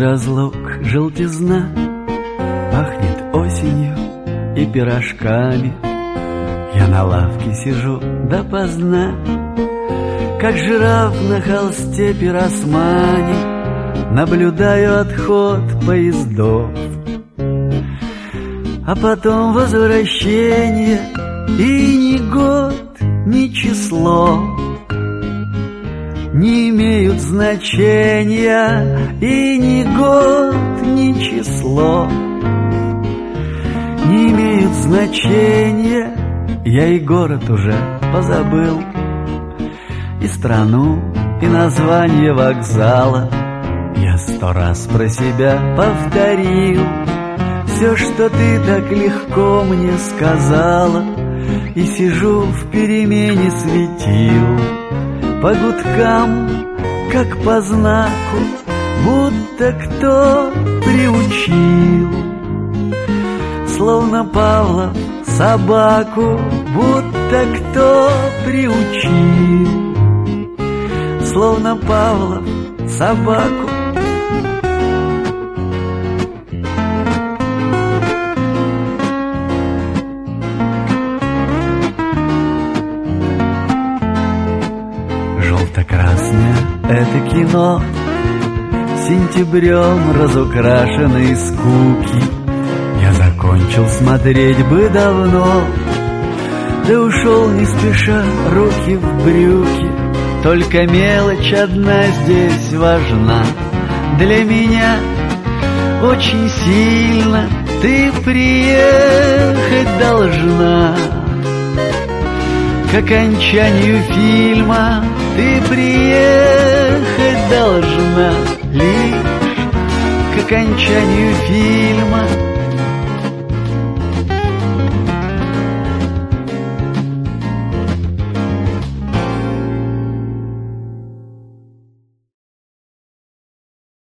разлук желтизна, пахнет осенью и пирожками. Я на лавке сижу допоздна, как жираф на холсте пиросмани, наблюдаю отход поездов, а потом возвращение. И ни год, ни число не имеют значения, и ни год, ни число не имеют значения. Я и город уже позабыл, и страну, и название вокзала. Я 100 раз про себя повторил все, что ты так легко мне сказала, и сижу в перемене светил, по гудкам, как по знаку, будто кто приучил. Словно Павлов собаку, будто кто приучил. Словно Павлов собаку. Желто-красное — это кино, сентябрем разукрашенной скуки. Я закончил смотреть бы давно, да ушел не спеша, руки в брюки. Только мелочь одна здесь важна для меня. Очень сильно ты приехать должна. К окончанию фильма ты приехать должна. Лишь к окончанию фильма